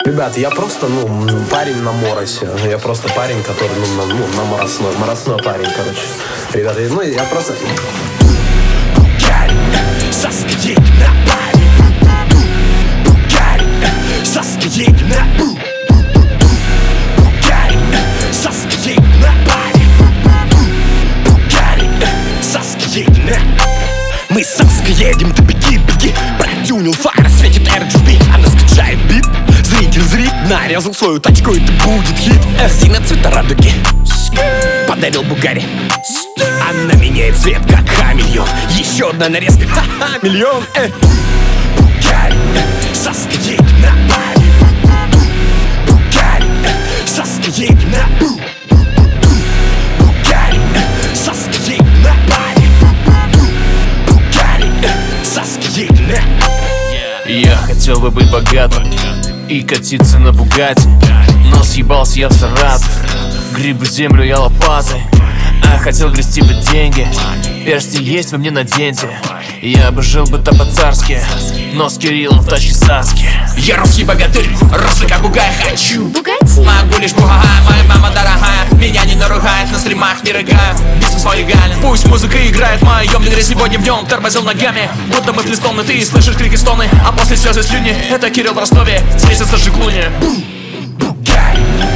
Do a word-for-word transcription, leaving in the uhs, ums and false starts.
Ребята, я просто, ну, парень на моросе. Я просто парень, который, ну, на, ну, на моросной. Моросной парень, короче. Ребята, ну, я просто... Мы с Саской едем, ты беги, беги. Протюнил фара, светит эр джи би. Она скачает бит, зритель зрит. Нарезал свою тачку, это будет хит. Зина цвета радуги, подарил Бугари. Она меняет цвет, как хамелеон. Еще одна нарезка, ха-ха, миллион. э. Бугари, Саска едет на паре. Бугари, Саска едет на бу. Бугари, Саска едет на паре. Я хотел бы быть богатым и катиться на Бугатти, но съебался я в Саратов. Грибы землю я лопатой, а хотел грести бы деньги. Перстень есть, вы мне наденьте. Я бы жил бы то по-царски, но с Кириллом в тачке Саски. Я русский богатырь, рослый как бугай. Хочу Бугатти. могу лишь бугага. Моя мама дорогая, меня не наругает. На стримах не рыгаю, бизнес свой гален. Пусть музыка играет в моем лидере. Сегодня в нем тормозил ногами, будто мы флистоны. Ты слышишь крики, стоны, а после слезы слюни. Это Кирилл в Ростове, здесь это же Клуни. Бугай.